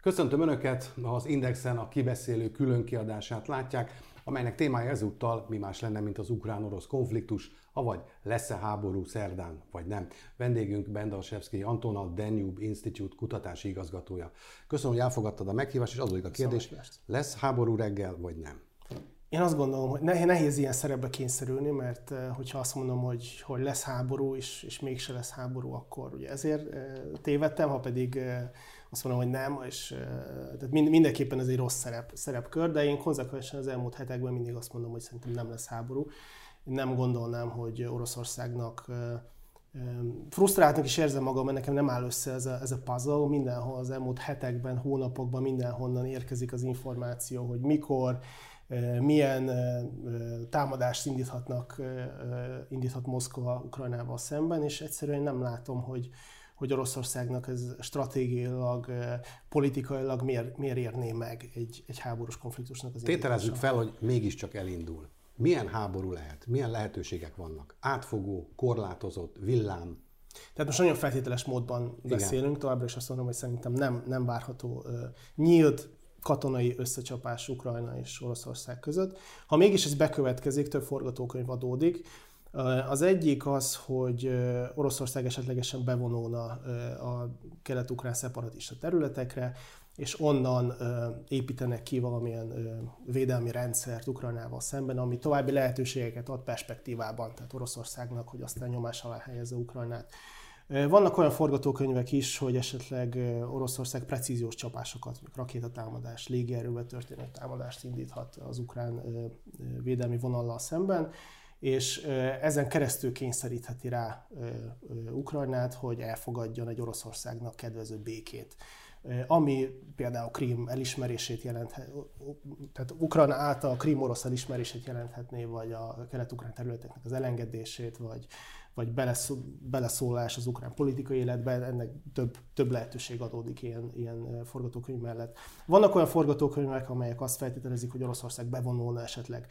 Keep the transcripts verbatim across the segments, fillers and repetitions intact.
Köszöntöm Önöket, az Indexen a Kibeszélő különkiadását látják, amelynek témája ezúttal mi más lenne, mint az ukrán-orosz konfliktus, avagy lesz-e háború szerdán, vagy nem. Vendégünk Bendalszewski Anton, a Danube Institute kutatási igazgatója. Köszönöm, hogy elfogadtad a meghívást, és adódik a kérdés, lesz háború reggel, vagy nem? Én azt gondolom, hogy nehéz ilyen szerepbe kényszerülni, mert hogyha azt mondom, hogy, hogy lesz háború, és, és mégse lesz háború, akkor ugye ezért tévedtem, ha pedig azt mondom, hogy nem, és tehát mindenképpen ez egy rossz szerep, szerepkör, de én konzekvensen az elmúlt hetekben mindig azt mondom, hogy szerintem nem lesz háború. Én nem gondolnám, hogy Oroszországnak frusztráltnak is érzem magam, mert nekem nem áll össze ez a, ez a puzzle. Mindenhol az elmúlt hetekben, hónapokban mindenhonnan érkezik az információ, hogy mikor, milyen támadást indíthatnak, indíthat Moszkva Ukrajnával szemben, és egyszerűen nem látom, hogy, hogy Oroszországnak ez stratégiailag, politikailag miért, miért érné meg egy, egy háborús konfliktusnak az indítása. Tételezzük fel, hogy mégiscsak elindul. Milyen háború lehet? Milyen lehetőségek vannak? Átfogó, korlátozott, villám? Tehát most nagyon feltételes módban beszélünk, igen. Továbbra is azt mondom, hogy szerintem nem, nem várható uh, nyílt katonai összecsapás Ukrajna és Oroszország között. Ha mégis ez bekövetkezik, több forgatókönyv adódik. Az egyik az, hogy Oroszország esetlegesen bevonulna a kelet-ukrán szeparatista területekre, és onnan építenek ki valamilyen védelmi rendszert Ukrajnával szemben, ami további lehetőségeket ad perspektívában, tehát Oroszországnak, hogy aztán nyomás alá helyezze Ukrajnát. Vannak olyan forgatókönyvek is, hogy esetleg Oroszország precíziós csapásokat, rakétatámadást, légierővel történő támadást indíthat az ukrán védelmi vonallal szemben, és ezen keresztül kényszerítheti rá Ukrajnát, hogy elfogadjon egy Oroszországnak kedvező békét. Ami például Krím elismerését jelenthet, tehát Ukrajna által Krím orosz elismerését jelenthetné, vagy a kelet-ukrán területeknek az elengedését, vagy, vagy beleszólás az ukrán politikai életben, ennek több, több lehetőség adódik ilyen, ilyen forgatókönyv mellett. Vannak olyan forgatókönyvek, amelyek azt feltételezik, hogy Oroszország bevonulna esetleg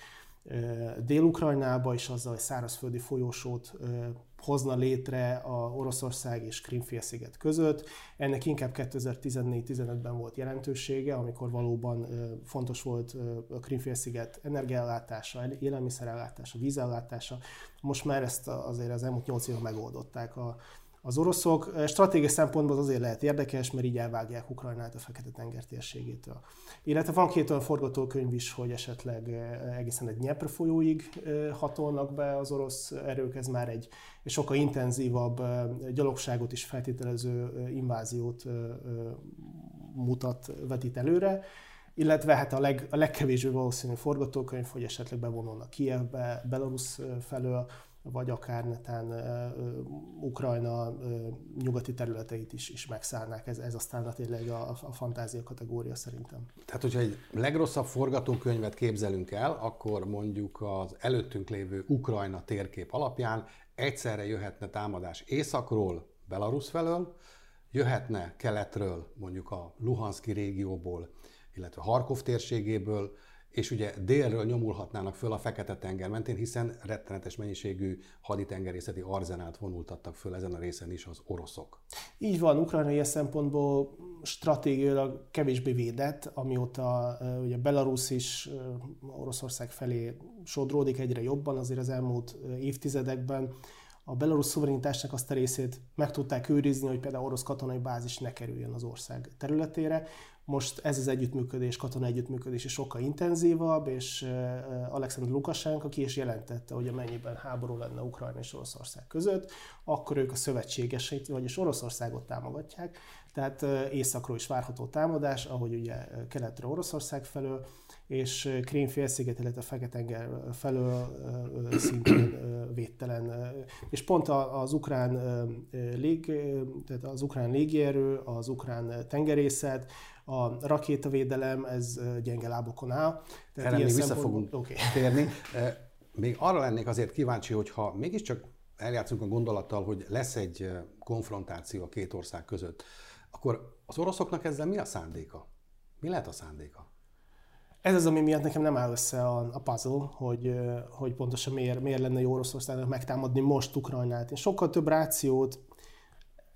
Dél-Ukrajnába, és azzal, hogy szárazföldi folyósót hozna létre a Oroszország és Krím-félsziget között. Ennek inkább kétezer-tizennégy-tizenötben volt jelentősége, amikor valóban fontos volt a Krím-félsziget energiaellátása, élelmiszerellátása, vízellátása. Most már ezt azért az elmúlt nyolc évben megoldották a Az oroszok. Stratégiai szempontból azért lehet érdekes, mert így elvágják Ukrajnát a Fekete-tenger térségétől. Illetve van két olyan forgatókönyv is, hogy esetleg egészen egy Dnyepr folyóig hatolnak be az orosz erők, ez már egy, egy sokkal intenzívabb gyalogságot is feltételező inváziót mutat, vetít előre. Illetve hát a, leg, a legkevésbé valószínű forgatókönyv, hogy esetleg bevonulnak Kijevbe, Belarus felől, vagy akár netán uh, Ukrajna uh, nyugati területeit is, is megszállnák. Ez, ez aztán tényleg a, a fantázia kategória szerintem. Tehát, hogyha egy legrosszabb forgatókönyvet képzelünk el, akkor mondjuk az előttünk lévő Ukrajna térkép alapján egyszerre jöhetne támadás északról, Belarus felől, jöhetne keletről, mondjuk a Luhanszki régióból, illetve Harkov térségéből, és ugye délről nyomulhatnának föl a Fekete-tenger mentén, hiszen rettenetes mennyiségű haditengerészeti arzenált vonultattak föl ezen a részen is az oroszok. Így van, Ukrajna ilyen szempontból stratégiailag kevésbé védett, amióta ugye Belarus is Oroszország felé sodródik egyre jobban, azért az elmúlt évtizedekben a belarusz szuverenitásnak azt a részét meg tudták őrizni, hogy például orosz katonai bázis ne kerüljön az ország területére. Most ez az együttműködés, katonai együttműködés is sokkal intenzívabb, és Alexander Lukasenko ki is jelentette, hogy amennyiben háború lenne Ukrajna és Oroszország között, akkor ők a szövetségeseit, vagyis Oroszországot támogatják, tehát északról is várható támadás, ahogy ugye keletre Oroszország felől, és Krím-félsziget, illetve a Fekete-tenger felől szintén védtelen. És pont az ukrán, lég, tehát az ukrán légierő, az ukrán tengerészet, a rakétavédelem, ez gyenge lábokon áll. Tehát erre még vissza fogunk okay. térni. Még arra lennék azért kíváncsi, hogyha mégiscsak eljátszunk a gondolattal, hogy lesz egy konfrontáció a két ország között, akkor az oroszoknak ezzel mi a szándéka? Mi lehet a szándéka? Ez az, ami miatt nekem nem áll össze a, a puzzle, hogy, hogy pontosan miért, miért lenne jó Oroszországnak megtámadni most Ukrajnát. Én sokkal több rációt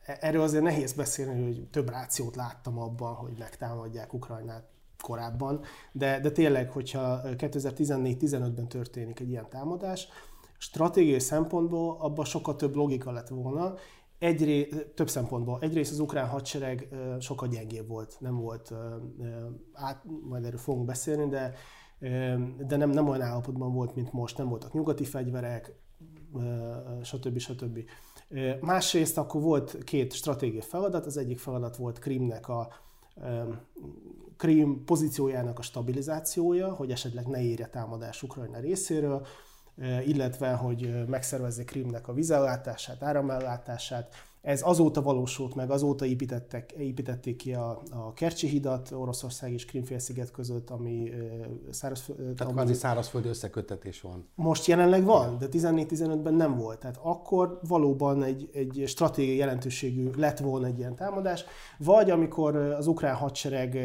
erről azért nehéz beszélni, hogy több rációt láttam abban, hogy megtámadják Ukrajnát korábban, de, de tényleg, hogyha kétezer-tizennégy tizenötben történik egy ilyen támadás, stratégiai szempontból abban sokkal több logika lett volna, Egyré, több szempontból. Egyrészt az ukrán hadsereg sokkal gyengébb volt, nem volt, át, majd erről fogunk beszélni, de, de nem, nem olyan állapotban volt, mint most, nem voltak nyugati fegyverek, stb. stb. Másrészt akkor volt két stratégiai feladat, az egyik feladat volt Krímnek a Krím pozíciójának a stabilizációja, hogy esetleg ne érje támadás Ukrajna részéről, illetve hogy megszervezzék Krímnek a vízellátását, áramellátását. Ez azóta valósult meg, azóta építettek, építették ki a, a Kercsi hidat Oroszország és Krím-félsziget között, ami szárazföld... Tehát kvázi szárazföldi összeköttetés van. Most jelenleg van, de tizennégy tizenötben nem volt. Tehát akkor valóban egy, egy stratégiai jelentőségű lett volna egy ilyen támadás, vagy amikor az ukrán hadsereg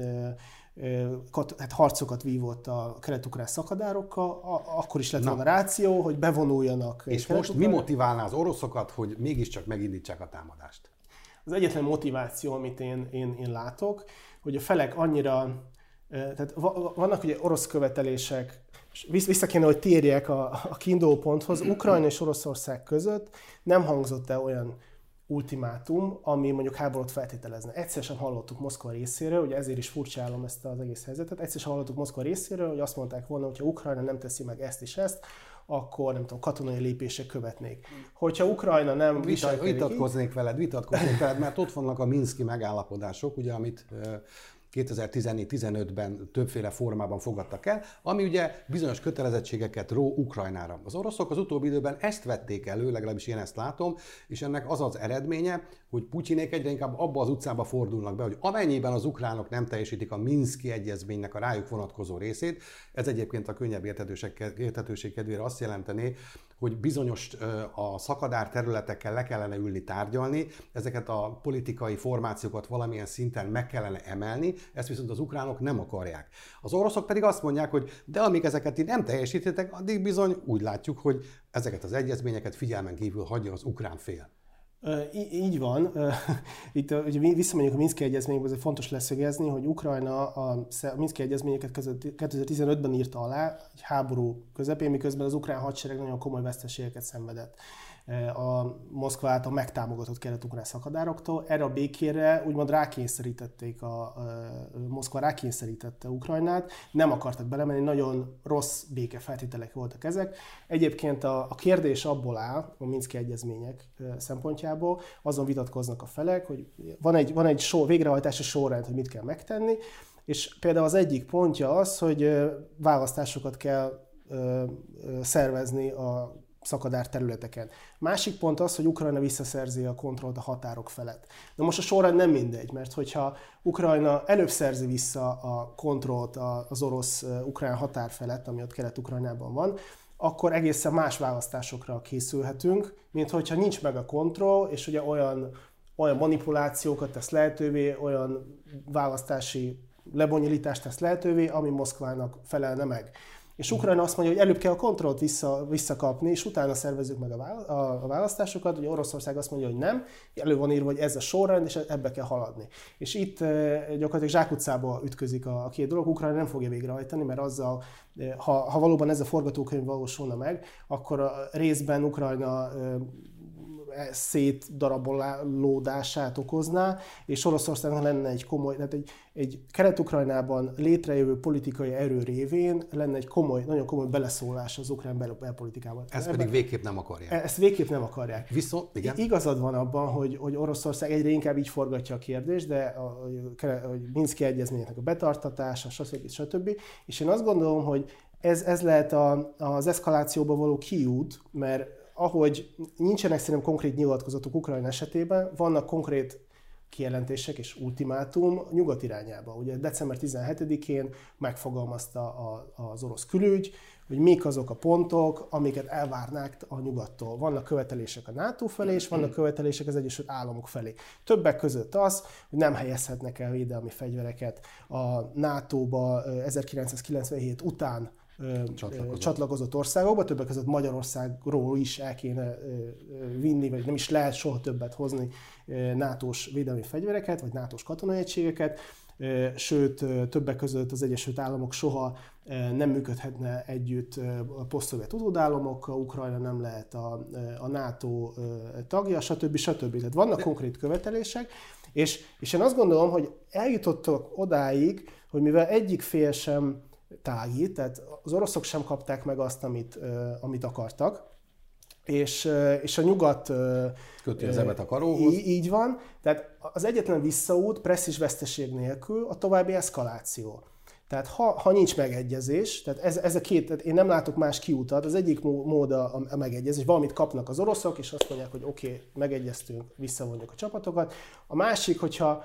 hát harcokat vívott a kelet-ukrán szakadárokkal, akkor is lett volna ráció, hogy bevonuljanak. És most mi motiválná az oroszokat, hogy mégiscsak megindítsák a támadást? Az egyetlen motiváció, amit én, én, én látok, hogy a felek annyira, tehát vannak ugye orosz követelések, vissza kéne, hogy térjek a, a kiinduló ponthoz, Ukrajna és Oroszország között nem hangzott el olyan ultimátum, ami mondjuk háborút feltételezne. Egyszer sem hallottuk Moszkva részéről, ugye ezért is furcsálom ezt az egész helyzetet, egyszer sem hallottuk Moszkva részéről, hogy azt mondták volna, hogy ha Ukrajna nem teszi meg ezt és ezt, akkor nem tudom, katonai lépések követnék. Hogyha Ukrajna nem viselkedik... Vitatkoznék veled, vitatkoznék veled, mert ott vannak a minszki megállapodások, ugye, amit kétezer-tizennégy tizenötben többféle formában fogadtak el, ami ugye bizonyos kötelezettségeket ró Ukrajnára. Az oroszok az utóbbi időben ezt vették elő, legalábbis én ezt látom, és ennek az az eredménye, hogy Putyinék egyre inkább abba az utcába fordulnak be, hogy amennyiben az ukránok nem teljesítik a Minszki egyezménynek a rájuk vonatkozó részét, ez egyébként a könnyebb érthetőség kedvére azt jelenteni, hogy bizonyos a szakadár területekkel le kellene ülni tárgyalni, ezeket a politikai formációkat valamilyen szinten meg kellene emelni, ezt viszont az ukránok nem akarják. Az oroszok pedig azt mondják, hogy de amíg ezeket így nem teljesítitek, addig bizony úgy látjuk, hogy ezeket az egyezményeket figyelmen kívül hagyja az ukrán fél. Így van. Itt ugye visszamegyünk a Minszki egyezménybe, azért fontos leszögezni, hogy Ukrajna a Minszki egyezményeket kétezer-tizenötben írta alá, egy háború közepén, miközben az ukrán hadsereg nagyon komoly veszteségeket szenvedett a Moszkva által megtámogatott kelet-ukrán szakadároktól. Erre a békére úgymond rákényszerítették, a, a Moszkva rákényszerítette Ukrajnát, nem akartak belemenni, nagyon rossz békefeltételek voltak ezek. Egyébként a, a kérdés abból áll, a Minszki egyezmények szempontjából, azon vitatkoznak a felek, hogy van egy, van egy sor, végrehajtási sorrend, hogy mit kell megtenni, és például az egyik pontja az, hogy választásokat kell szervezni a szakadár területeken. Másik pont az, hogy Ukrajna visszaszerzi a kontrollt a határok felett. De most a sorrend nem mindegy, mert hogyha Ukrajna előbb szerzi vissza a kontrollt az orosz-ukrán határ felett, ami ott Kelet-Ukrajnában van, akkor egészen más választásokra készülhetünk, mint hogyha nincs meg a kontroll, és ugye olyan, olyan manipulációkat tesz lehetővé, olyan választási lebonyolítást tesz lehetővé, ami Moszkvának felelne meg. És Ukrajna azt mondja, hogy előbb kell a kontrollt vissza, visszakapni, és utána szervezzük meg a választásokat. Ugye Oroszország azt mondja, hogy nem, elő van írva, hogy ez a sorrend, és ebbe kell haladni. És itt gyakorlatilag zsákutcába ütközik a két dolog. Ukrajna nem fogja végrehajtani, mert azzal, ha, ha valóban ez a forgatókönyv valósulna meg, akkor a részben Ukrajna szétdarabolódását okozná, és Oroszországnak lenne egy komoly, tehát egy, egy Kelet-Ukrajnában létrejövő politikai erő révén lenne egy komoly, nagyon komoly beleszólás az ukrán bel- belpolitikában. Ezt pedig végképp nem akarják. Ezt végképp nem akarják. Viszont, igen. Igazad van abban, hogy, hogy Oroszország egyre inkább így forgatja a kérdést, de a, a, a Minszki egyezményeknek a betartatása, stb. stb. És én azt gondolom, hogy ez, ez lehet a, az eszkalációba való kiút, mert ahogy nincsenek szerintem konkrét nyilatkozatok Ukrajna esetében, vannak konkrét kijelentések és ultimátum nyugat irányába. Ugye december tizenhetedikén megfogalmazta a, az orosz külügy, hogy mik azok a pontok, amiket elvárnák a nyugattól. Vannak követelések a NATO felé, és vannak követelések az Egyesült Államok felé. Többek között az, hogy nem helyezhetnek el védelmi fegyvereket a nátóba ezerkilencszázkilencvenhét után csatlakozott. csatlakozott országokba, többek között Magyarországról is el kéne vinni, vagy nem is lehet soha többet hozni nátós védelmi fegyvereket, vagy nátós katonai egységeket. Sőt, többek között az Egyesült Államok soha nem működhetne együtt a posztszovjet utódállamokkal, Ukrajna nem lehet a, a NATO tagja, stb. stb. Tehát vannak De... konkrét követelések, és, és én azt gondolom, hogy eljutottak odáig, hogy mivel egyik fél sem tágít, tehát az oroszok sem kapták meg azt, amit, amit akartak, és, és a nyugat köti az ebet a karóhoz. Így, így van, tehát az egyetlen visszaút presszis veszteség nélkül a további eszkaláció. Tehát ha, ha nincs megegyezés, tehát ez, ez a két, tehát én nem látok más kiutat, az egyik mód a, a megegyezés, valamit kapnak az oroszok, és azt mondják, hogy oké, okay, megegyeztünk, visszavonjuk a csapatokat. A másik, hogyha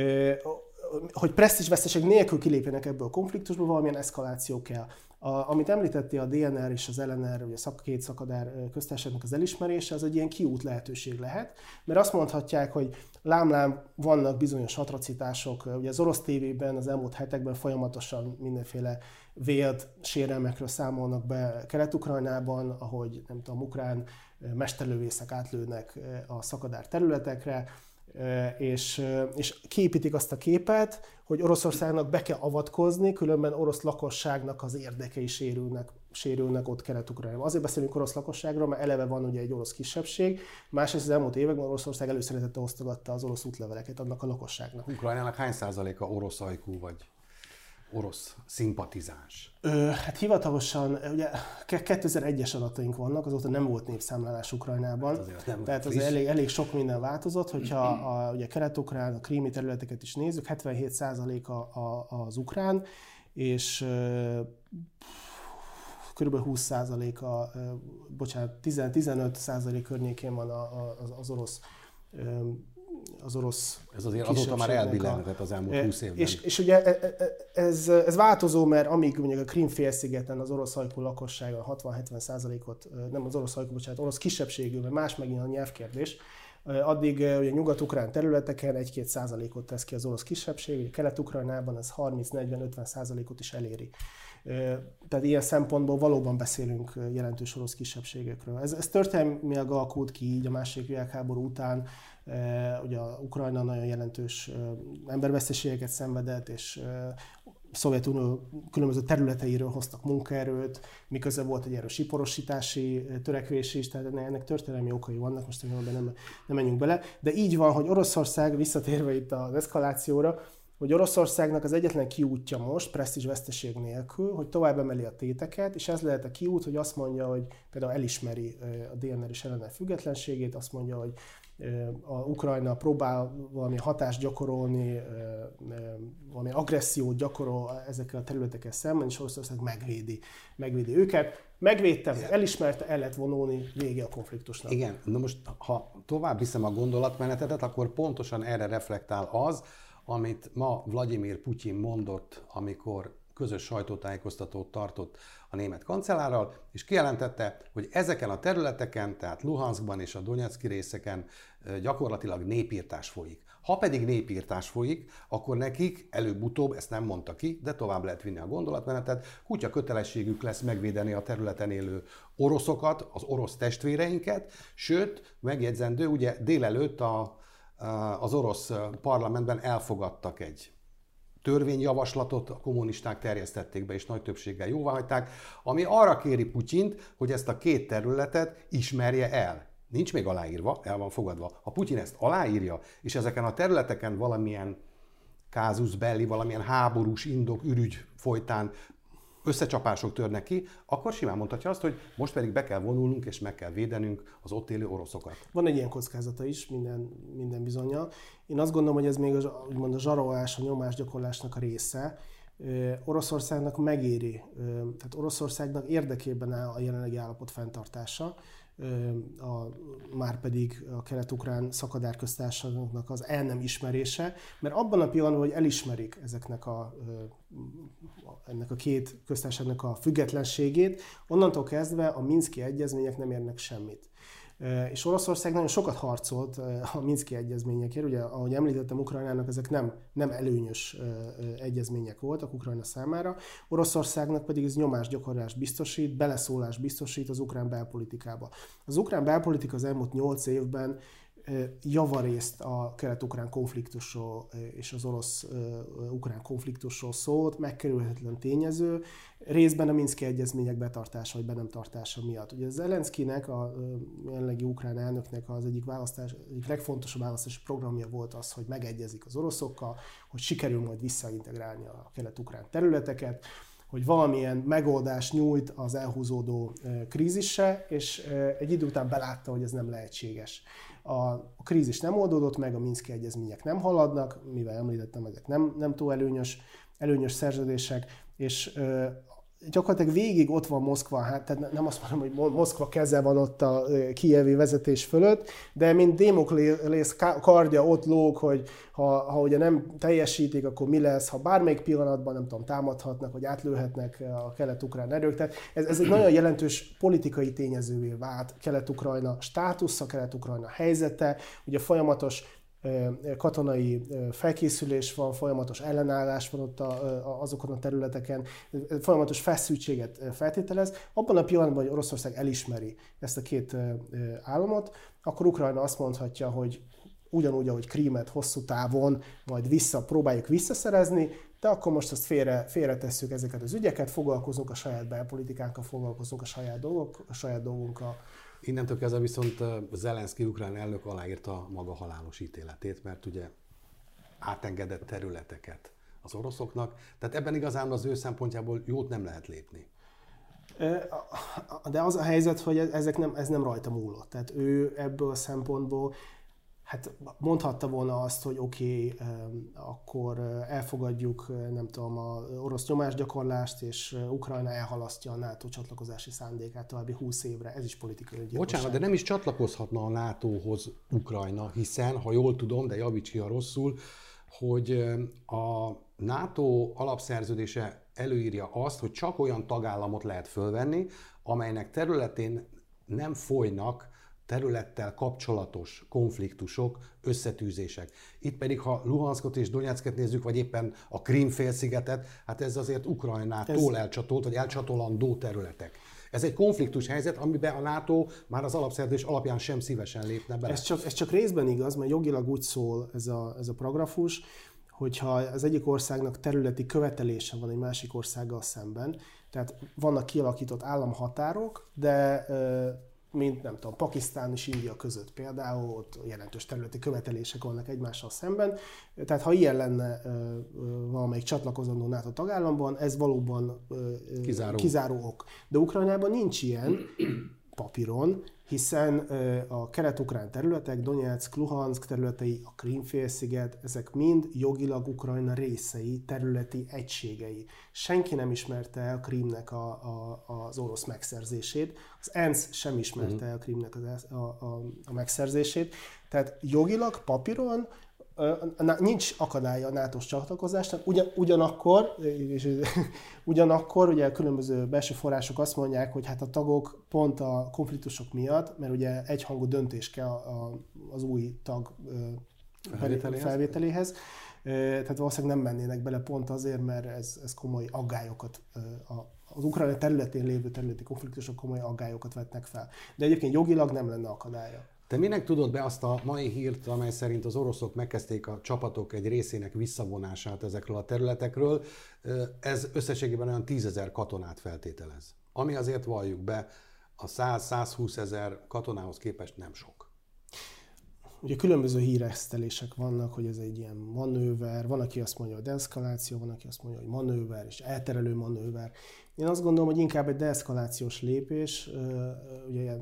hogy presztízs veszteség nélkül kilépjenek ebből a konfliktusból, valamilyen eszkaláció kell. A, amit említettél, a dé en er és az el en er, ugye a két szakadár köztársaságnak az elismerése, az egy ilyen kiút lehetőség lehet, mert azt mondhatják, hogy lám-lám vannak bizonyos atrocitások, ugye az orosz tévében az elmúlt hetekben folyamatosan mindenféle vélt sérelmekről számolnak be Kelet-Ukrajnában, ahogy nem tudom, ukrán mesterlövészek átlőnek a szakadár területekre, És, és kiépítik azt a képet, hogy Oroszországnak be kell avatkozni, különben orosz lakosságnak az érdekei sérülnek, sérülnek ott Kelet-Ukrajnában. Azért beszélünk orosz lakosságról, mert eleve van ugye egy orosz kisebbség, másrészt az elmúlt években Oroszország előszeretettel osztogatta az orosz útleveleket annak a lakosságnak. Ukrajnának hány százaléka orosz ajkú vagy orosz szimpatizáns? Ö, hát hivatalosan, ugye kétezer-egyes adataink vannak, azóta nem volt népszámlálás Ukrajnában. Hát azért tehát azért elég, elég sok minden változott, hogyha a, ugye kelet-ukrán, a krími területeket is nézzük, hetvenhét százaléka az ukrán, és ö, kb. húsz százaléka, ö, bocsánat, tíz-tizenöt százalék környékén van a, a, az, az orosz ö, az orosz Ez azért azóta már elbillenhetett az elmúlt húsz évben. És, és ugye ez, ez változó, mert amíg ugye a Krím-félszigeten az orosz ajkú lakossága hatvan-hetven százalékot, nem az orosz ajkú, bocsánat, orosz kisebbségű, mert más megint a nyelvkérdés, addig ugye nyugat-ukrán területeken egy-két százalékot tesz ki az orosz kisebbség, ugye Kelet-Ukrajnában ez harminc-negyven-ötven százalékot is eléri. Tehát ilyen szempontból valóban beszélünk jelentős orosz kisebbségekről. Ez, ez történelmileg alakult ki így a második világháború után. Ugye a Ukrajna nagyon jelentős emberveszteségeket szenvedett, és a Szovjetunió különböző területeiről hoztak munkaerőt, miközben volt egy erős iparosítási törekvés is, tehát ennek történelmi okai vannak, most nem, nem menjünk bele. De így van, hogy Oroszország, visszatérve itt az eszkalációra, hogy Oroszországnak az egyetlen kiútja most, presztízs veszteség nélkül, hogy tovább emeli a téteket, és ez lehet a kiút, hogy azt mondja, hogy például elismeri a dé en er és el en er függetlenségét, azt mondja, hogy a Ukrajna próbál valami hatást gyakorolni, valami agressziót gyakorol ezekkel a területekkel szemben, és Oroszország megvédi, megvédi őket. Megvédtem, elismerte, el lehet vonulni, vége a konfliktusnak. Igen, na most ha tovább viszem a gondolatmenetetet, akkor pontosan erre reflektál az, amit ma Vladimir Putyin mondott, amikor közös sajtótájékoztatót tartott a német kancellárral, és kijelentette, hogy ezeken a területeken, tehát Luhanskban és a Donetszki részeken gyakorlatilag népírtás folyik. Ha pedig népírtás folyik, akkor nekik előbb-utóbb, ezt nem mondta ki, de tovább lehet vinni a gondolatmenetet, kutya kötelességük lesz megvédeni a területen élő oroszokat, az orosz testvéreinket, sőt, megjegyzendő, ugye délelőtt a az orosz parlamentben elfogadtak egy törvényjavaslatot, a kommunisták terjesztették be és nagy többséggel jóváhagyták, ami arra kéri Putyint, hogy ezt a két területet ismerje el. Nincs még aláírva, el van fogadva. Ha Putyin ezt aláírja, és ezeken a területeken valamilyen casus belli, valamilyen háborús indok, ürügy folytán összecsapások törnek ki, akkor simán mondhatja azt, hogy most pedig be kell vonulnunk és meg kell védenünk az ott élő oroszokat. Van egy ilyen kockázata is, minden, minden bizonnyal. Én azt gondolom, hogy ez még a, úgymond a zsarolás, a nyomásgyakorlásnak a része. Oroszországnak megéri, tehát Oroszországnak érdekében áll a jelenlegi állapot fenntartása, a, már pedig a kelet-ukrán szakadárköztársaságnak az el nem ismerése, mert abban a pillanatban, hogy elismerik ezeknek a, ennek a két köztársaságnak a függetlenségét, onnantól kezdve a minszki egyezmények nem érnek semmit. És Oroszország nagyon sokat harcolt a Minszki egyezményekért. Ugye, ahogy említettem, Ukrajnának ezek nem, nem előnyös egyezmények voltak Ukrajna számára. Oroszországnak pedig ez nyomásgyakorlást biztosít, beleszólást biztosít az ukrán belpolitikába. Az ukrán belpolitika az elmúlt nyolc évben javarészt a kelet-ukrán konfliktusról és az orosz-ukrán konfliktusról szólt, megkerülhetetlen tényező, részben a Minszki egyezmények betartása vagy be nem tartása miatt. Ugye Zelenszkinek, a jelenlegi ukrán elnöknek az egyik, választás, egyik legfontosabb választási programja volt az, hogy megegyezik az oroszokkal, hogy sikerül majd visszaintegrálni a kelet-ukrán területeket, hogy valamilyen megoldást nyújt az elhúzódó krízisre, és egy idő után belátta, hogy ez nem lehetséges. A krízis nem oldódott meg, a Minszki egyezmények nem haladnak, mivel említettem, ezek nem, nem túl előnyös, előnyös szerződések, és gyakorlatilag végig ott van Moszkva, hát tehát nem azt mondom, hogy Moszkva keze van ott a kijevi vezetés fölött, de mint Démoklész kardja ott lóg, hogy ha, ha ugye nem teljesítik, akkor mi lesz, ha bármelyik pillanatban nem tudom, támadhatnak, vagy átlőhetnek a kelet-ukrán erők. Tehát ez, ez egy nagyon jelentős politikai tényezővé vált Kelet-Ukrajna státusza, Kelet-Ukrajna helyzete, ugye folyamatos katonai felkészülés van, folyamatos ellenállás van ott a, a, azokon a területeken, folyamatos feszültséget feltételez. Abban a pillanatban, hogy Oroszország elismeri ezt a két államot, akkor Ukrajna azt mondhatja, hogy ugyanúgy, ahogy Krímet hosszú távon majd vissza, próbáljuk visszaszerezni, de akkor most azt félre, félretesszük ezeket az ügyeket, foglalkozunk a saját belpolitikánkkal, foglalkozunk a saját, dolgok, a saját dolgunkkal. Innentől kezdve viszont Zelenszky ukrán elnök aláírta maga halálos ítéletét, mert ugye átengedett területeket az oroszoknak, tehát ebben igazán az ő szempontjából jót nem lehet lépni. De az a helyzet, hogy ezek nem, ez nem rajta múlott. Tehát ő ebből a szempontból hát mondhatta volna azt, hogy oké, okay, akkor elfogadjuk, nem tudom, az orosz nyomásgyakorlást, és Ukrajna elhalasztja a NATO csatlakozási szándékát további húsz évre. Ez is politikai gyilkosság. Bocsánat, de nem is csatlakozhatna a nátóhoz Ukrajna, hiszen, ha jól tudom, de javíts ki, ha rosszul, hogy a NATO alapszerződése előírja azt, hogy csak olyan tagállamot lehet fölvenni, amelynek területén nem folynak területtel kapcsolatos konfliktusok, összetűzések. Itt pedig, ha Luhanszkot és Donyecket nézzük, vagy éppen a Krím-félszigetet, hát ez azért Ukrajnától ez... elcsatolt, vagy elcsatolandó területek. Ez egy konfliktus helyzet, amiben a NATO már az alapszerződés alapján sem szívesen lépne bele. Ez csak, ez csak részben igaz, mert jogilag úgy szól ez a, ez a paragrafus, hogyha az egyik országnak területi követelése van egy másik országgal szemben, tehát vannak kialakított államhatárok, de mint nem tudom, Pakisztán és India között például, ott jelentős területi követelések vannak egymással szemben. Tehát ha ilyen lenne valamelyik csatlakozandó NATO tagállamban, ez valóban kizáró. kizáró ok. De Ukrajnában nincs ilyen papíron, hiszen a kelet-ukrán területek, Donyeck, Luhanszk területei, a Krím-félsziget, ezek mind jogilag Ukrajna részei, területi egységei. Senki nem ismerte el Krímnek a, a, az orosz megszerzését, az ENSZ sem ismerte el Krímnek az, a, a, a megszerzését. Tehát jogilag, papíron nincs akadálya a nátós csatlakozásnak, ugyan, ugyanakkor, és, ugyanakkor ugye különböző belső források azt mondják, hogy hát a tagok pont a konfliktusok miatt, mert ugye egyhangú döntés kell a, az új tag felvételéhez, felvételéhez tehát valószínűleg nem mennének bele pont azért, mert ez, ez komoly aggályokat, az Ukrajna területén lévő területi konfliktusok komoly aggályokat vetnek fel. De egyébként jogilag nem lenne akadálya. Te minek tudod be azt a mai hírt, amely szerint az oroszok megkezdték a csapatok egy részének visszavonását ezekről a területekről? Ez összességében olyan tízezer katonát feltételez. Ami azért valljuk be, a száz-százhúsz ezer katonához képest nem sok. Ugye különböző híresztelések vannak, hogy ez egy ilyen manőver, van, aki azt mondja, hogy deeszkaláció, van, aki azt mondja, hogy manőver és elterelő manőver. Én azt gondolom, hogy inkább egy deeszkalációs lépés, ugye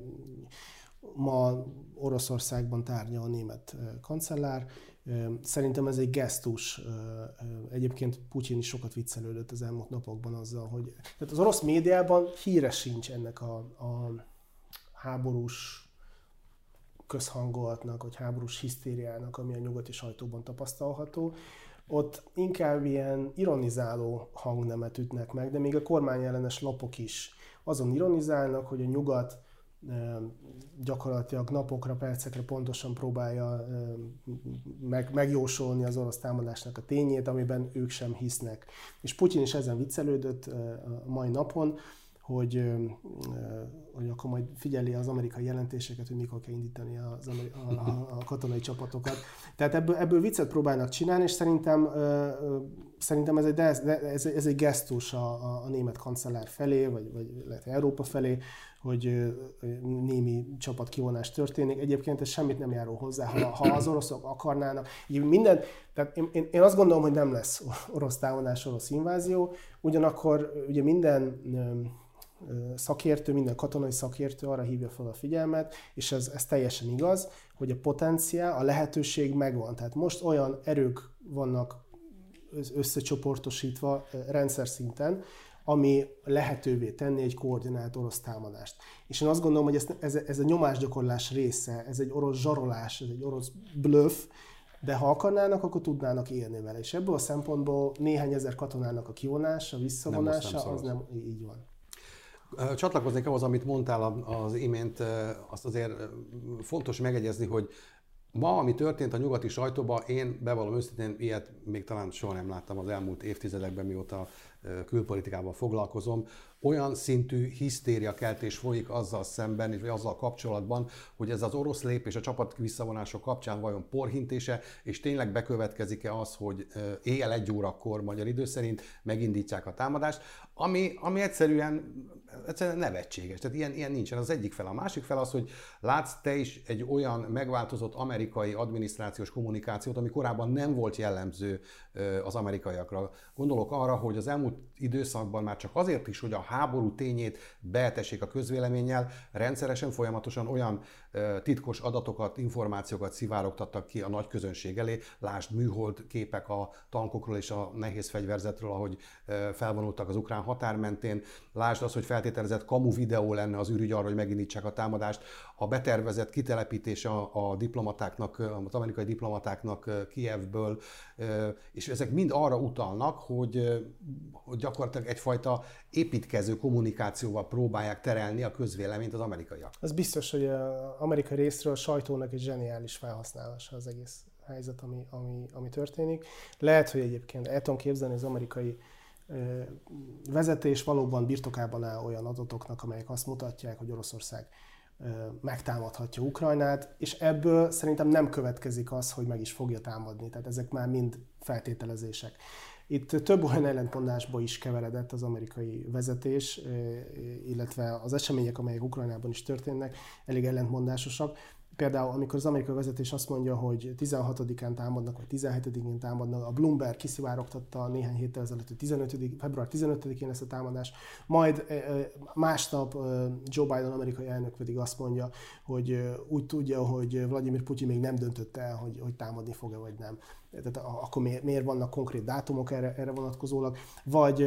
ma Oroszországban tárgyal a német kancellár. Szerintem ez egy gesztus. Egyébként Putyin is sokat viccelődött az elmúlt napokban azzal, hogy tehát az orosz médiában híre sincs ennek a, a háborús közhangolatnak, vagy háborús hisztériának, ami a nyugati sajtóban tapasztalható. Ott inkább ilyen ironizáló hangnemet ütnek meg, de még a kormányellenes lapok is azon ironizálnak, hogy a nyugat gyakorlatilag napokra, percekre pontosan próbálja meg, megjósolni az orosz támadásnak a tényét, amiben ők sem hisznek. És Putyin is ezen viccelődött a mai napon, hogy, hogy akkor majd figyeli az amerikai jelentéseket, hogy mikor kell indítani az a, a, a katonai csapatokat. Tehát ebből, ebből viccet próbálnak csinálni, és szerintem, szerintem ez, egy, ez, ez egy gesztus a, a német kancellár felé, vagy, vagy lehet Európa felé, hogy némi csapatkivonás történik. Egyébként ez semmit nem járul hozzá, ha, ha az oroszok akarnának. Minden, tehát én, én azt gondolom, hogy nem lesz orosz támadás, orosz invázió, ugyanakkor ugye minden szakértő, minden katonai szakértő arra hívja fel a figyelmet, és ez, ez teljesen igaz, hogy a potenciál, a lehetőség megvan. Tehát most olyan erők vannak összecsoportosítva rendszer szinten, ami lehetővé tenni egy koordinált orosz támadást. És én azt gondolom, hogy ez, ez, ez a nyomásgyakorlás része, ez egy orosz zsarolás, ez egy orosz bluff, de ha akarnának, akkor tudnának élni vele. És ebből a szempontból néhány ezer katonának a kivonása, visszavonása, nem, az nem így van. Csatlakoznék ahhoz, amit mondtál az imént, azt azért fontos megegyezni, hogy ma, ami történt a nyugati sajtóban, én bevallom őszintén, ilyet még talán soha nem láttam az elmúlt évtizedekben, mióta külpolitikával foglalkozom. Olyan szintű hisztériakeltés folyik azzal szemben, vagy azzal kapcsolatban, hogy ez az orosz lépés a csapat visszavonások kapcsán vajon porhintése, és tényleg bekövetkezik-e az, hogy éjjel egy órakor magyar idő szerint megindítják a támadást, ami, ami egyszerűen, egyszerűen nevetséges. Tehát ilyen, ilyen nincsen. Az egyik fel. A másik fel az, hogy látsz te is egy olyan megváltozott amerikai adminisztrációs kommunikációt, ami korábban nem volt jellemző az amerikaiakra. Gondolok arra, hogy az elmúlt időszakban már csak azért is, hogy a háború tényét beetessék a közvéleménnyel, rendszeresen, folyamatosan olyan titkos adatokat, információkat szivárogtattak ki a nagy közönség elé. Lásd műhold képek a tankokról és a nehéz fegyverzetről, ahogy felvonultak az ukrán határ mentén. Lásd azt, hogy feltételezett kamu videó lenne az ürügy arra, hogy megindítsák a támadást. A betervezett kitelepítés a, a diplomatáknak, az amerikai diplomatáknak Kijevből, és ezek mind arra utalnak, hogy, hogy gyakorlatilag egyfajta építkező kommunikációval próbálják terelni a közvéleményt az amerikaiak. Az biztos, hogy az amerikai részről a sajtónak egy zseniális felhasználása az egész helyzet, ami, ami, ami történik. Lehet, hogy egyébként el tudom képzelni, az amerikai vezetés valóban birtokában áll olyan adatoknak, amelyek azt mutatják, hogy Oroszország megtámadhatja Ukrajnát, és ebből szerintem nem következik az, hogy meg is fogja támadni. Tehát ezek már mind feltételezések. Itt több olyan ellentmondásba is keveredett az amerikai vezetés, illetve az események, amelyek Ukrajnában is történnek, elég ellentmondásosak. Például, amikor az amerikai vezetés azt mondja, hogy tizenhatodikán támadnak, vagy tizenhetedikén támadnak, a Bloomberg kiszivárogtatta néhány héttel ezelőtt, hogy február tizenötödikén lesz a támadás, majd másnap Joe Biden amerikai elnök pedig azt mondja, hogy úgy tudja, hogy Vladimir Putyin még nem döntötte el, hogy, hogy támadni fog-e vagy nem. Tehát akkor miért vannak konkrét dátumok erre, erre vonatkozólag, vagy,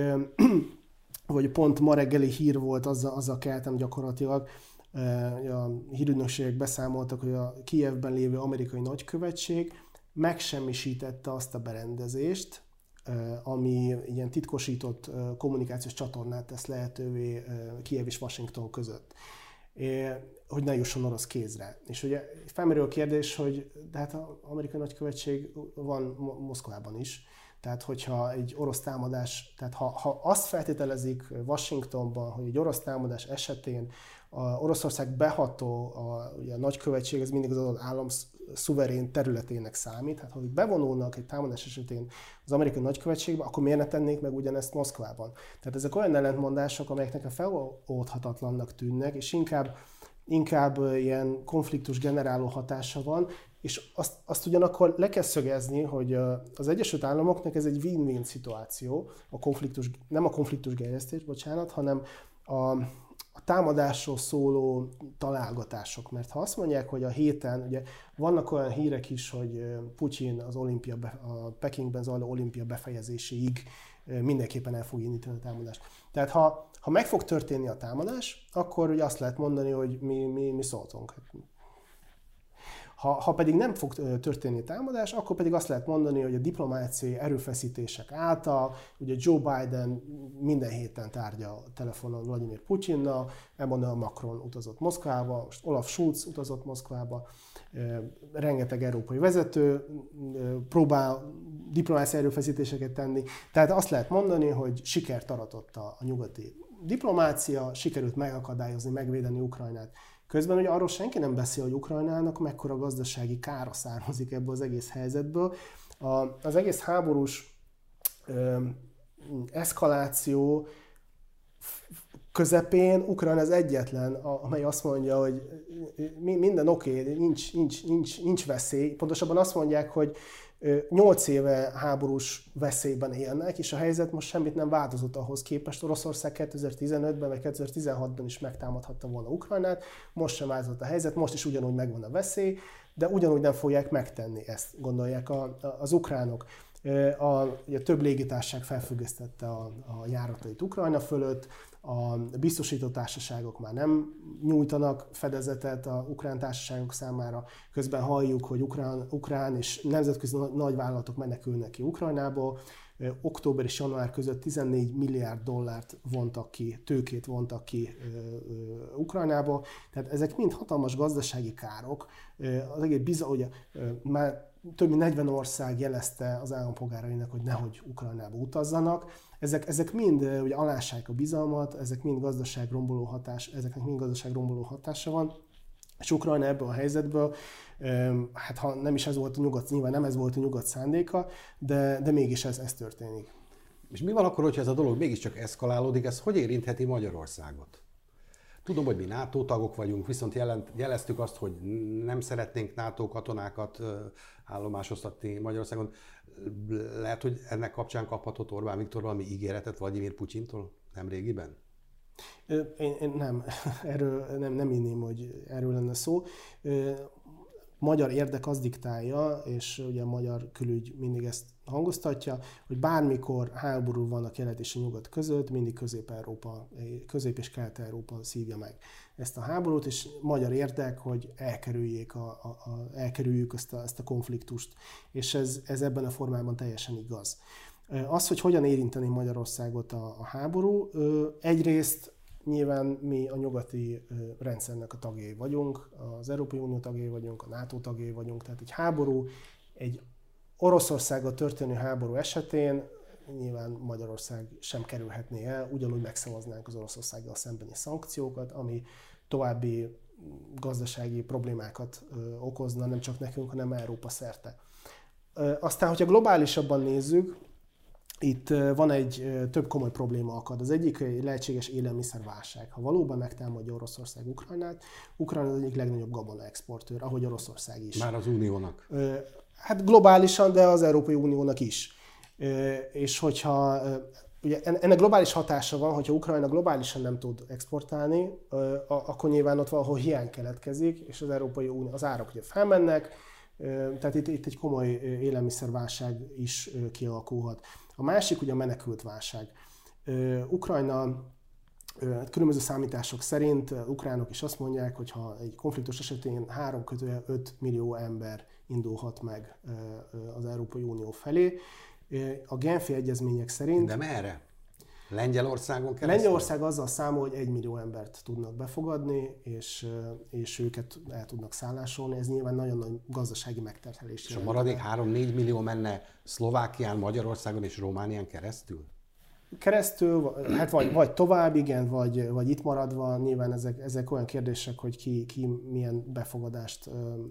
vagy pont ma reggeli hír volt, azzal, azzal keltem gyakorlatilag, a hírügynökségek beszámoltak, hogy a Kijevben lévő amerikai nagykövetség megsemmisítette azt a berendezést, ami ilyen titkosított kommunikációs csatornát tesz lehetővé Kijev és Washington között, hogy ne jusson orosz kézre. És ugye felmerül a kérdés, hogy de hát az amerikai nagykövetség van Moszkvában is, tehát hogyha egy orosz támadás, tehát ha, ha azt feltételezik Washingtonban, hogy egy orosz támadás esetén a Oroszország beható, a, ugye a nagykövetség, ez mindig az adott állam szuverén területének számít, hát ha bevonulnak egy támadás esetén az amerikai nagykövetségbe, akkor miért ne tennék meg ugyanezt Moszkvában? Tehát ezek olyan ellentmondások, amelyek nekem feloldhatatlannak tűnnek, és inkább, inkább ilyen konfliktus generáló hatása van, és azt, azt ugyanakkor le kell szögezni, hogy az Egyesült Államoknak ez egy win-win szituáció, a konfliktus, nem a konfliktus gerjesztés, bocsánat, hanem a a támadásról szóló találgatások, mert ha azt mondják, hogy a héten, ugye vannak olyan hírek is, hogy Putyin az olimpia, a Pekingben zajló olimpia befejezéséig mindenképpen el fog indítani a támadást. Tehát ha, ha meg fog történni a támadás, akkor ugye azt lehet mondani, hogy mi, mi, mi szóltunk. Ha, ha pedig nem fog történni támadás, akkor pedig azt lehet mondani, hogy a diplomáciai erőfeszítések által, ugye Joe Biden minden héten tárgyal telefonon Vladimir Putyinnal, Emmanuel Macron utazott Moszkvába, most Olaf Scholz utazott Moszkvába, rengeteg európai vezető próbál diplomáciai erőfeszítéseket tenni. Tehát azt lehet mondani, hogy sikert aratott a, a nyugati diplomácia, sikerült megakadályozni, megvédeni Ukrajnát. Közben ugye arról senki nem beszél, hogy Ukrajnának mekkora gazdasági kára származik ebből az egész helyzetből. A, az egész háborús ö, eszkaláció közepén Ukrajna az egyetlen, amely azt mondja, hogy minden oké, okay, nincs, nincs, nincs, nincs veszély. Pontosabban azt mondják, hogy nyolc éve háborús veszélyben élnek, és a helyzet most semmit nem változott ahhoz képest. Oroszország kétezer-tizenötben vagy kétezer-tizenhatban is megtámadhatta volna Ukrajnát, most sem változott a helyzet, most is ugyanúgy megvan a veszély, de ugyanúgy nem fogják megtenni ezt, gondolják a, a, az ukránok. A, ugye, több légitársaság felfüggesztette a, a járatait Ukrajna fölött, a biztosító társaságok már nem nyújtanak fedezetet a ukrán társaságok számára. Közben halljuk, hogy ukrán, ukrán és nemzetközi nagyvállalatok menekülnek ki Ukrajnából. Október és január között tizennégy milliárd dollárt vontak ki, tőkét vontak ki ö, ö, Ukrajnából. Tehát ezek mind hatalmas gazdasági károk. Az egész bizony, hogy ö, már több mint negyven ország jelezte az állampolgárainak, hogy nehogy Ukrajnába utazzanak. Ezek, ezek mind ugye, alássák a bizalmat, ezek mind gazdaságromboló hatás, ezeknek mind gazdaságromboló hatása van. És Ukrajna ebből a helyzetből, hát ha nem is ez volt a nyugat, nyilván nem ez volt a nyugat szándéka, de, de mégis ez, ez történik. És mi van akkor, hogyha ez a dolog mégiscsak eszkalálódik, ez hogy érintheti Magyarországot? Tudom, hogy mi NATO tagok vagyunk, viszont jelent, jeleztük azt, hogy nem szeretnénk NATO katonákat állomásoztatni Magyarországon. Lehet, hogy ennek kapcsán kaphatott Orbán Viktor valami ígéretet Vladimir Putyintól nemrégiben? Én, én nem, erről nem, nem inném, hogy erről lenne szó. Magyar érdek az diktálja, és ugye a magyar külügy mindig ezt hangoztatja, hogy bármikor háború van a kelet és a nyugat között, mindig Közép-Európa, Közép- és Kelet-Európa szívja meg ezt a háborút, és magyar érdek, hogy elkerüljék a, a, a, elkerüljük ezt a, ezt a konfliktust, és ez, ez ebben a formában teljesen igaz. Az, hogy hogyan érinteni Magyarországot a, a háború, egyrészt nyilván mi a nyugati rendszernek a tagjai vagyunk, az Európai Unió tagjai vagyunk, a NATO tagjai vagyunk, tehát egy háború, egy Oroszországgal történő háború esetén nyilván Magyarország sem kerülhetné el, ugyanúgy megszavaznánk az Oroszországgal szembeni szankciókat, ami további gazdasági problémákat okozna, nem csak nekünk, hanem Európa szerte. Aztán, hogyha globálisabban nézzük, itt van egy több komoly probléma akad. Az egyik egy lehetséges élelmiszerválság. Ha valóban megtámadja Oroszország Ukrajnát, Ukrajna az egyik legnagyobb gabonaexportőr, ahogy Oroszország is. Már az Uniónak? Hát globálisan, de az Európai Uniónak is. És hogyha ugye ennek globális hatása van, hogyha Ukrajna globálisan nem tud exportálni, akkor nyilván ott valahol hiány keletkezik, és az Európai Unió, az árak ugye felmennek, tehát itt, itt egy komoly élelmiszerválság is kialakulhat. A másik ugye a menekült válság. Ukrajna, különböző számítások szerint ukránok is azt mondják, hogy ha egy konfliktus esetén három kötőjel öt millió ember indulhat meg az Európai Unió felé. A Genfi egyezmények szerint... De merre? Lengyelországon keresztül? Lengyelország azzal számol, hogy egy millió embert tudnak befogadni, és, és őket el tudnak szállásolni. Ez nyilván nagyon nagy gazdasági megterhelés. És a maradék három-négy millió menne Szlovákián, Magyarországon és Románián keresztül? Keresztül, hát vagy, vagy tovább, igen, vagy, vagy itt maradva. Nyilván ezek, ezek olyan kérdések, hogy ki, ki milyen befogadást,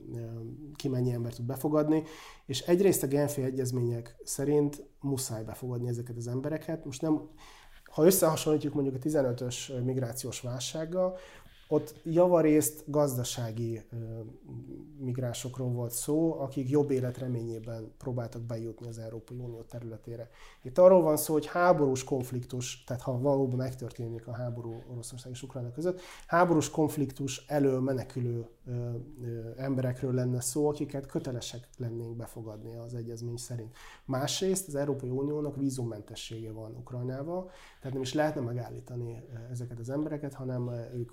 ki mennyi ember tud befogadni. És egyrészt a Genfi egyezmények szerint muszáj befogadni ezeket az embereket. Most nem, ha összehasonlítjuk mondjuk a tizenötös migrációs válsággal, ott javarészt gazdasági migránsokról volt szó, akik jobb élet reményében próbáltak bejutni az Európai Unió területére. Itt arról van szó, hogy háborús konfliktus, tehát ha valóban megtörténik a háború Oroszország és Ukrajna között, háborús konfliktus elől menekülő ö, ö, emberekről lenne szó, akiket kötelesek lennénk befogadni az egyezmény szerint. Másrészt az Európai Uniónak vízummentessége van Ukrajnával, tehát nem is lehetne megállítani ezeket az embereket, hanem ők ugye akadályoznak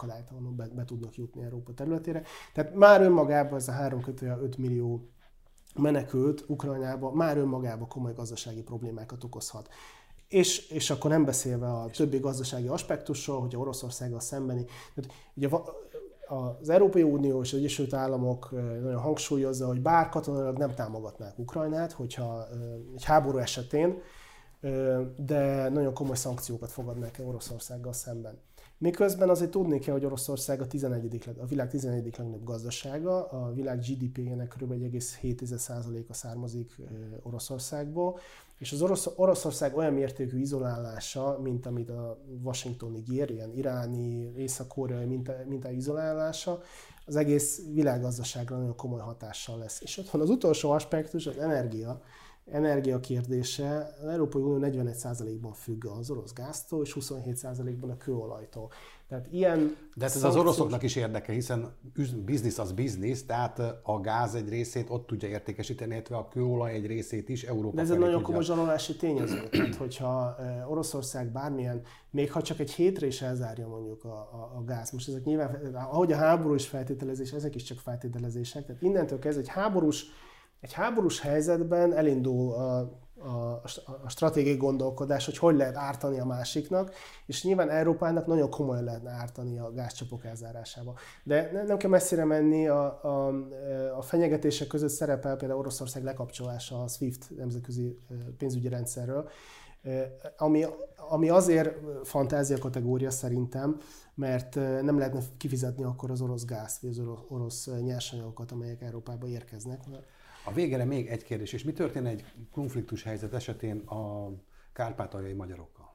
akadálytalanul be, be tudnak jutni Európa területére. Tehát már önmagában ez a három kötőjel öt millió menekült Ukrajnába már önmagában komoly gazdasági problémákat okozhat. És, és akkor nem beszélve a többi gazdasági aspektusról, hogy Oroszországgal szembeni. Tehát ugye az Európai Unió és az Egyesült Államok nagyon hangsúlyozza, hogy bár katonailag nem támogatnák Ukrajnát, hogyha egy háború esetén, de nagyon komoly szankciókat fogadnak el Oroszországgal szemben. Miközben azért tudni kell, hogy Oroszország a, tizenegyedik, a világ tizenegyedik legnagyobb gazdasága, a világ gé dé pé-jének kb. egy egész hét százaléka származik Oroszországból, és az Orosz, Oroszország olyan mértékű izolálása, mint amit a washingtoni ígér, ilyen iráni, észak-koreai minta, minta izolálása, az egész világgazdaságra nagyon komoly hatással lesz. És ott van az utolsó aspektus, az energia. Energia kérdése, az Európai Unió negyvenegy százalékban függ az orosz gáztól, és huszonhét százalékban a kőolajtól. Tehát ilyen De ez szankciós... az oroszoknak is érdeke, hiszen biznisz az biznisz, tehát a gáz egy részét ott tudja értékesíteni, illetve a kőolaj egy részét is Európa De ez egy nagyon komoly zsarolási tényező. Tehát, hogyha Oroszország bármilyen, még ha csak egy hétre is elzárja mondjuk a, a, a gáz, most ezek nyilván, ahogy a háború is feltételezés, ezek is csak feltételezések, tehát innentől kezdve egy háborús Egy háborús helyzetben elindul a, a, a stratégiai gondolkodás, hogy hogy lehet ártani a másiknak, és nyilván Európának nagyon komolyan lehetne ártani a gázcsapok elzárásába. De nem kell messzire menni, a, a, a fenyegetések között szerepel például Oroszország lekapcsolása a SWIFT nemzetközi pénzügyi rendszerről, ami, ami azért fantázia kategória szerintem, mert nem lehetne kifizetni akkor az orosz gázt, vagy az orosz nyersanyagokat, amelyek Európába érkeznek. A végére még egy kérdés, és mi történne egy konfliktus helyzet esetén a kárpátaljai magyarokkal?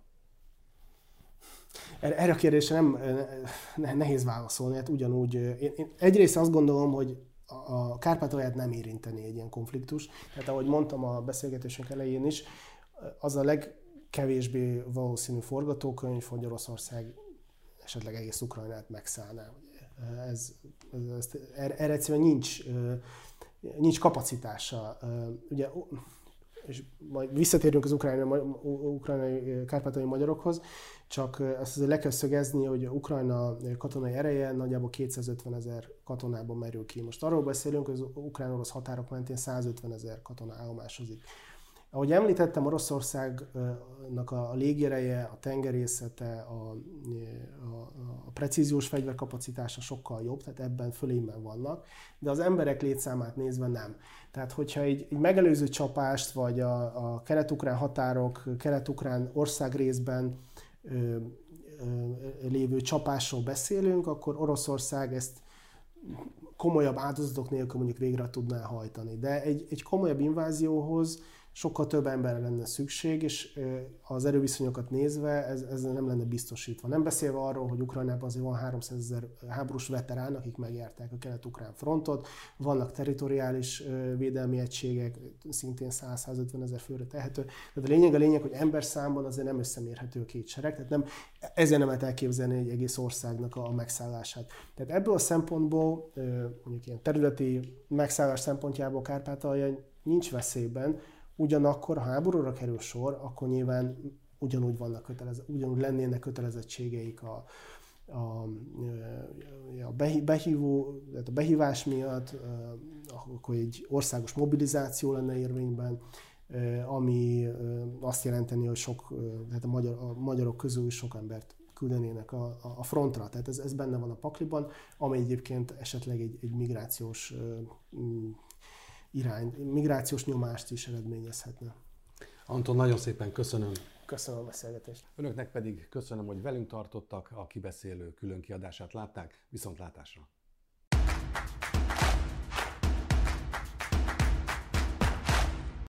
Erre a kérdésre nem nehéz válaszolni, hát ugyanúgy. Én, én egyrészt azt gondolom, hogy a Kárpátalját nem érinteni egy ilyen konfliktus. Tehát ahogy mondtam a beszélgetésünk elején is, az a legkevésbé valószínű forgatókönyv, hogy Oroszország esetleg egész Ukrajnát megszállná. Ez, ez, erre egyszerűen nincs, nincs kapacitása. Ugye, és majd visszatérünk az ukrajnai, ukrajnai kárpátaljai magyarokhoz, csak azt azért le kell szögezni, hogy Ukrajna katonai ereje nagyjából kétszázötven ezer katonában merül ki. Most arról beszélünk, hogy az ukrán-orosz határok mentén százötven ezer katona állomásozik. Ahogy említettem, Oroszországnak a légiereje, a tengerészete, a, a, a precíziós fegyverkapacitása sokkal jobb, tehát ebben fölényben vannak, de az emberek létszámát nézve nem. Tehát, hogyha egy, egy megelőző csapást, vagy a, a kelet-ukrán határok, kelet-ukrán országrészben ö, ö, lévő csapásról beszélünk, akkor Oroszország ezt komolyabb áldozatok nélkül mondjuk végre tudná hajtani. De egy, egy komolyabb invázióhoz sokkal több emberre lenne szükség, és az erőviszonyokat nézve ez, ez nem lenne biztosítva. Nem beszélve arról, hogy Ukrajnában azért van háromszázezer háborús veterán, akik megjárták a kelet-ukrán frontot, vannak territoriális védelmi egységek, szintén száz-százötven ezer főre tehető. Tehát a lényeg a lényeg, hogy emberszámban azért nem összemérhető a két sereg, tehát nem, ezért nem lehet elképzelni egy egész országnak a megszállását. Tehát ebből a szempontból, mondjuk ilyen területi megszállás szempontjából Kárpátalja nincs veszélyben. Ugyanakkor, ha háborúra kerül sor, akkor nyilván ugyanúgy, vannak kötelez, ugyanúgy lennének kötelezettségeik a, a, a behívó, a behívás miatt, akkor egy országos mobilizáció lenne érvényben, ami azt jelenteni, hogy sok, tehát a, magyar, a magyarok közül is sok embert küldenének a, a frontra. Tehát ez, ez benne van a pakliban, amely egyébként esetleg egy, egy migrációs irány, migrációs nyomást is eredményezhetne. Anton, nagyon szépen köszönöm. Köszönöm a beszélgetést. Önöknek pedig köszönöm, hogy velünk tartottak, a Kibeszélő külön kiadását látták. Viszontlátásra!